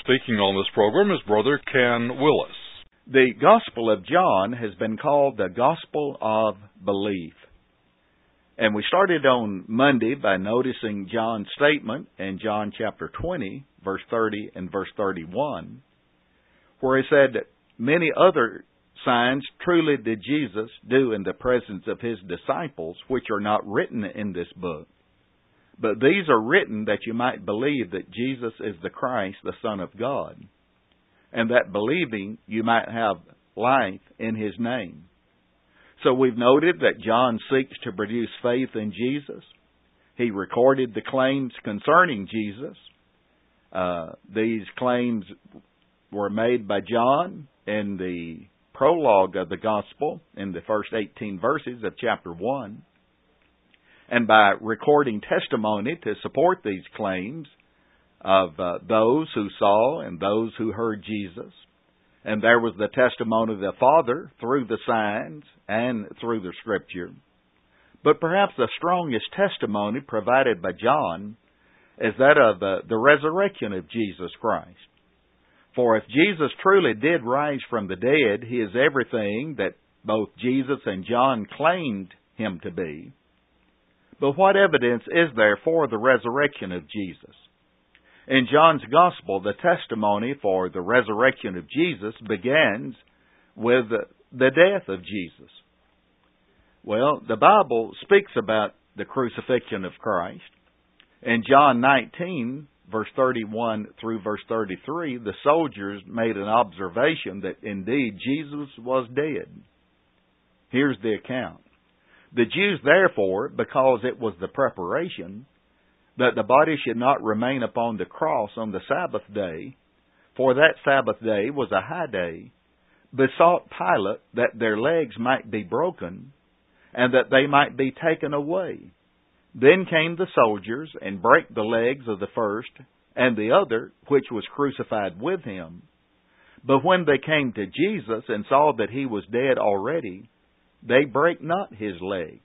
Speaking on this program is Brother Ken Willis. The Gospel of John has been called the Gospel of Belief. And we started on Monday by noticing John's statement in John chapter 20, verse 30 and verse 31, where he said, "Many other signs truly did Jesus do in the presence of his disciples, which are not written in this book. But these are written that you might believe that Jesus is the Christ, the Son of God, and that believing you might have life in his name." So we've noted that John seeks to produce faith in Jesus. He recorded the claims concerning Jesus. These claims were made by John in the prologue of the Gospel in the first 18 verses of chapter 1. And by recording testimony to support these claims of those who saw and those who heard Jesus. And there was the testimony of the Father through the signs and through the Scripture. But perhaps the strongest testimony provided by John is that of the resurrection of Jesus Christ. For if Jesus truly did rise from the dead, he is everything that both Jesus and John claimed him to be. But what evidence is there for the resurrection of Jesus? In John's Gospel, the testimony for the resurrection of Jesus begins with the death of Jesus. Well, the Bible speaks about the crucifixion of Christ. In John 19, verse 31 through verse 33, the soldiers made an observation that indeed Jesus was dead. Here's the account. "The Jews therefore, because it was the preparation, that the body should not remain upon the cross on the Sabbath day, for that Sabbath day was a high day, besought Pilate that their legs might be broken, and that they might be taken away. Then came the soldiers, and brake the legs of the first, and the other, which was crucified with him. But when they came to Jesus, and saw that he was dead already, they brake not his legs."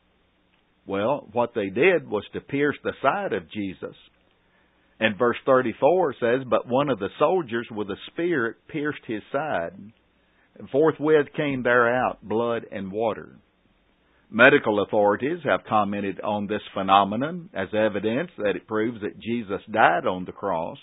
Well, what they did was to pierce the side of Jesus. And verse 34 says, "But one of the soldiers with a spear pierced his side, and forthwith came there out blood and water." Medical authorities have commented on this phenomenon as evidence that it proves that Jesus died on the cross.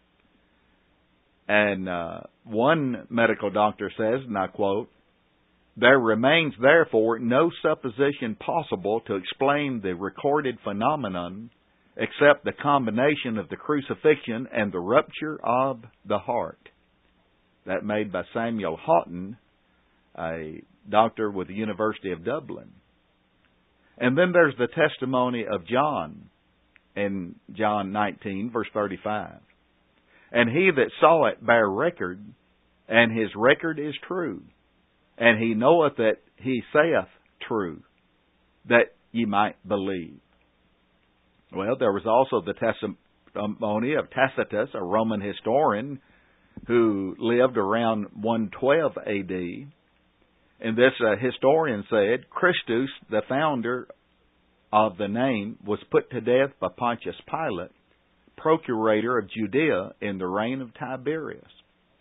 And one medical doctor says, and I quote, "There remains, therefore, no supposition possible to explain the recorded phenomenon except the combination of the crucifixion and the rupture of the heart." That made by Samuel Houghton, a doctor with the University of Dublin. And then there's the testimony of John in John 19, verse 35. "And he that saw it bare record, and his record is true. And he knoweth that he saith true, that ye might believe." Well, there was also the testimony of Tacitus, a Roman historian who lived around 112 A.D. And this historian said, "Christus, the founder of the name, was put to death by Pontius Pilate, procurator of Judea in the reign of Tiberius."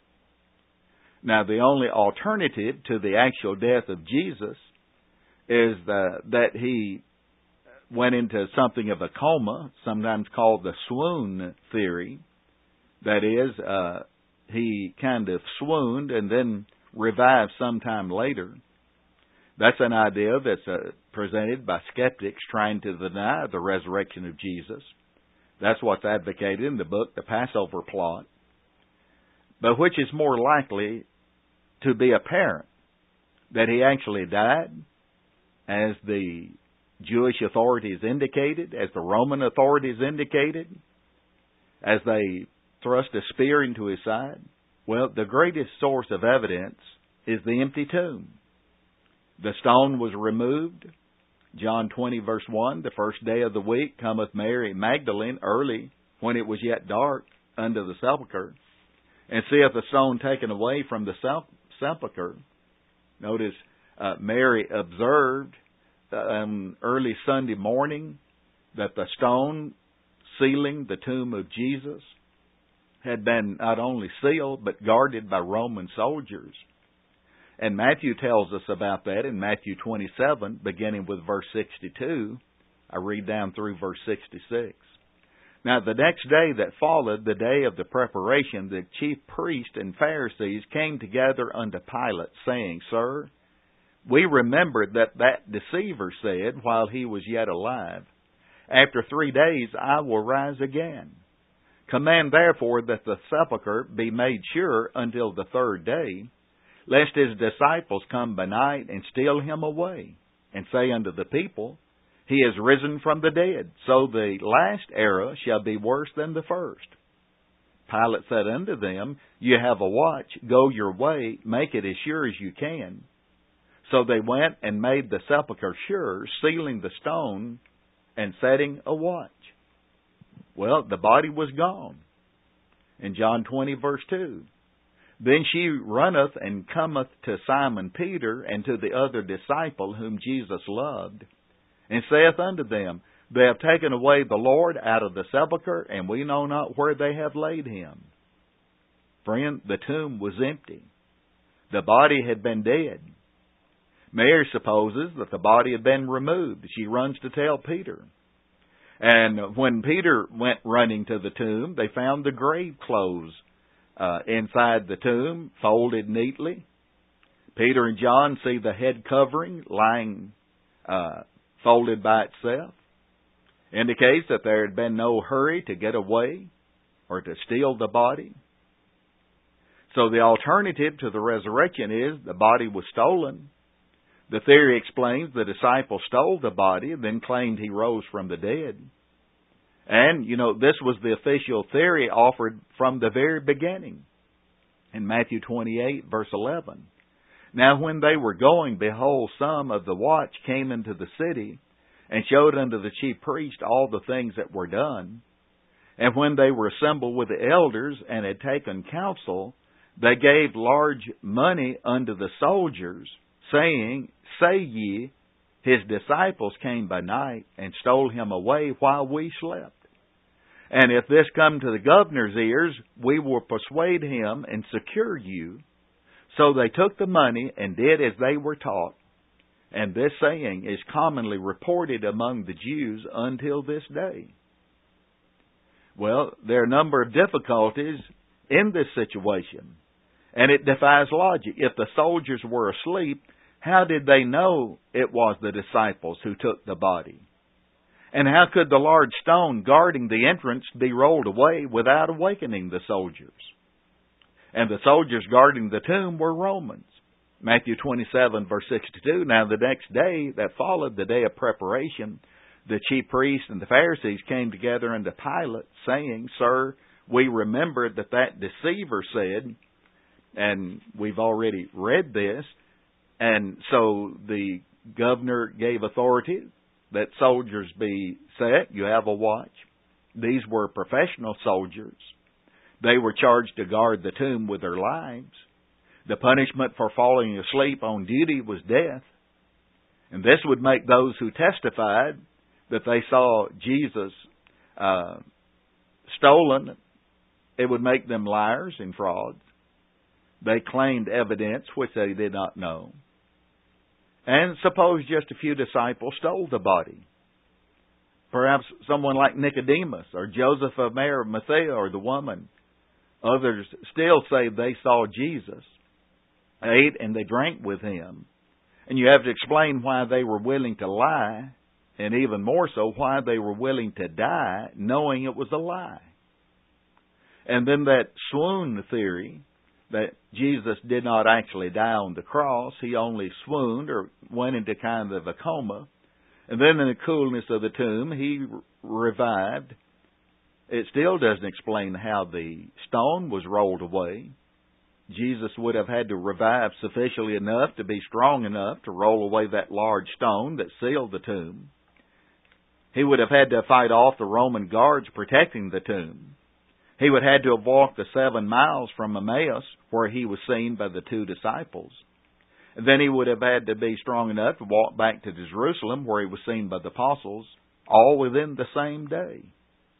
Now, the only alternative to the actual death of Jesus is that he went into something of a coma, sometimes called the swoon theory. That is, he kind of swooned and then revived sometime later. That's an idea that's presented by skeptics trying to deny the resurrection of Jesus. That's what's advocated in the book, The Passover Plot. But which is more likely to be apparent? That he actually died, as the Jewish authorities indicated, as the Roman authorities indicated, as they thrust a spear into his side? Well, the greatest source of evidence is the empty tomb. The stone was removed. John 20, verse 1, "The first day of the week cometh Mary Magdalene early, when it was yet dark, unto the sepulchre, and seeth the stone taken away from the sepulchre." Notice Mary observed early Sunday morning that the stone sealing the tomb of Jesus had been not only sealed, but guarded by Roman soldiers. And Matthew tells us about that in Matthew 27, beginning with verse 62. I read down through verse 66. Now the next day that followed, the day of the preparation, the chief priests and Pharisees came together unto Pilate, saying, Sir, we remembered that deceiver said, while he was yet alive, After 3 days I will rise again. Command therefore that the sepulchre be made sure until the 3rd day, lest his disciples come by night and steal him away, and say unto the people, He is risen from the dead, so the last era shall be worse than the first. Pilate said unto them, You have a watch, go your way, make it as sure as you can. So they went and made the sepulchre sure, sealing the stone and setting a watch. Well, the body was gone. In John 20, verse 2. Then she runneth and cometh to Simon Peter and to the other disciple whom Jesus loved, and saith unto them, They have taken away the Lord out of the sepulchre, and we know not where they have laid him. Friend, the tomb was empty. The body had been dead. Mary supposes that the body had been removed. She runs to tell Peter. And when Peter went running to the tomb, they found the grave clothes inside the tomb, folded neatly. Peter and John see the head covering lying folded by itself. Indicates that there had been no hurry to get away or to steal the body. So the alternative to the resurrection is the body was stolen. The theory explains the disciples stole the body and then claimed he rose from the dead. And, this was the official theory offered from the very beginning. In Matthew 28, verse 11. Now when they were going, behold, some of the watch came into the city, and showed unto the chief priest all the things that were done. And when they were assembled with the elders, and had taken counsel, they gave large money unto the soldiers, saying, Say ye, his disciples came by night, and stole him away while we slept. And if this come to the governor's ears, we will persuade him and secure you. So they took the money and did as they were taught. And this saying is commonly reported among the Jews until this day. Well, there are a number of difficulties in this situation. And it defies logic. If the soldiers were asleep, how did they know it was the disciples who took the body? And how could the large stone guarding the entrance be rolled away without awakening the soldiers? And the soldiers guarding the tomb were Romans. Matthew 27, verse 62, Now the next day that followed, the day of preparation, the chief priests and the Pharisees came together unto Pilate, saying, Sir, we remembered that deceiver said, and we've already read this, and so the governor gave authority that soldiers be set. You have a watch. These were professional soldiers. They were charged to guard the tomb with their lives. The punishment for falling asleep on duty was death. And this would make those who testified that they saw Jesus stolen, it would make them liars and frauds. They claimed evidence which they did not know. And suppose just a few disciples stole the body. Perhaps someone like Nicodemus or Joseph of Arimathea or the woman. Others still say they saw Jesus, ate and they drank with him. And you have to explain why they were willing to lie, and even more so, why they were willing to die knowing it was a lie. And then that swoon theory, that Jesus did not actually die on the cross. He only swooned or went into kind of a coma. And then in the coolness of the tomb, he revived. It still doesn't explain how the stone was rolled away. Jesus would have had to revive sufficiently enough to be strong enough to roll away that large stone that sealed the tomb. He would have had to fight off the Roman guards protecting the tomb. He would have had to have walked the 7 miles from Emmaus, where he was seen by the 2 disciples. And then he would have had to be strong enough to walk back to Jerusalem, where he was seen by the apostles, all within the same day.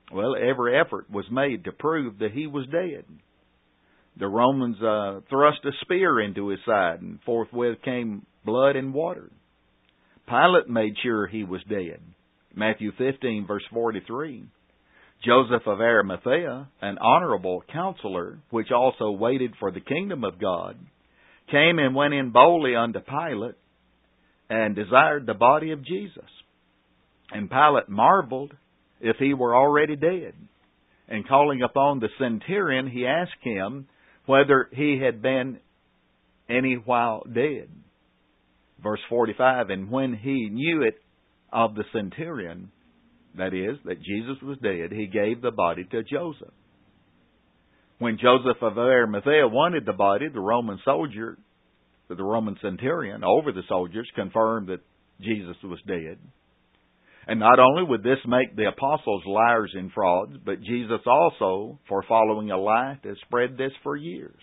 Well, every effort was made to prove that he was dead. The Romans thrust a spear into his side, and forthwith came blood and water. Pilate made sure he was dead. Matthew 15, verse 43. Joseph of Arimathea, an honorable counselor, which also waited for the kingdom of God, came and went in boldly unto Pilate, and desired the body of Jesus. And Pilate marveled if he were already dead. And calling upon the centurion, he asked him whether he had been any while dead. Verse 45, and when he knew it of the centurion, that is, that Jesus was dead, he gave the body to Joseph. When Joseph of Arimathea wanted the body, the Roman centurion over the soldiers confirmed that Jesus was dead. And not only would this make the apostles liars and frauds, but Jesus also, for following a lie, has spread this for years.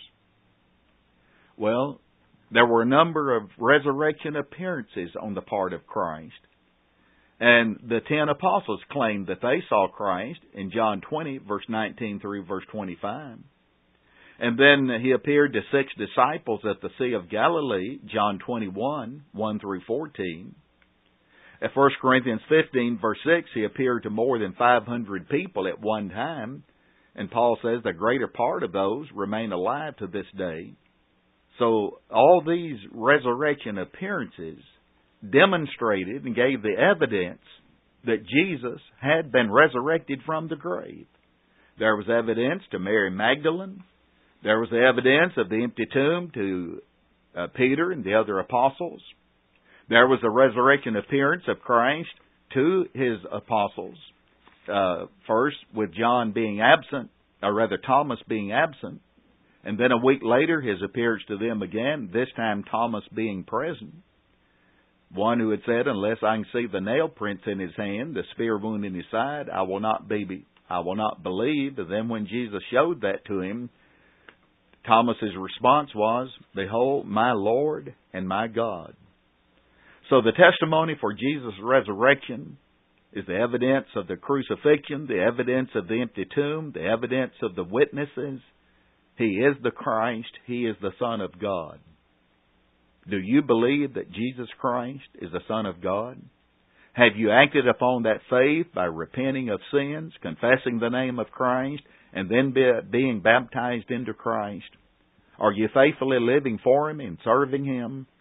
Well, there were a number of resurrection appearances on the part of Christ. And the 10 apostles claimed that they saw Christ in John 20, verse 19 through verse 25. And then he appeared to 6 disciples at the Sea of Galilee, John 21, 1 through 14. At 1 Corinthians 15, verse 6, he appeared to more than 500 people at one time. And Paul says the greater part of those remain alive to this day. So all these resurrection appearances demonstrated and gave the evidence that Jesus had been resurrected from the grave. There was evidence to Mary Magdalene. There was the evidence of the empty tomb to Peter and the other apostles. There was a resurrection appearance of Christ to his apostles. First, with John being absent, or rather Thomas being absent. And then a week later, his appearance to them again, this time Thomas being present. One who had said, unless I can see the nail prints in his hand, the spear wound in his side, I will not believe. But then when Jesus showed that to him, Thomas's response was, behold, my Lord and my God. So the testimony for Jesus' resurrection is the evidence of the crucifixion, the evidence of the empty tomb, the evidence of the witnesses. He is the Christ. He is the Son of God. Do you believe that Jesus Christ is the Son of God? Have you acted upon that faith by repenting of sins, confessing the name of Christ, and then being baptized into Christ? Are you faithfully living for Him and serving Him?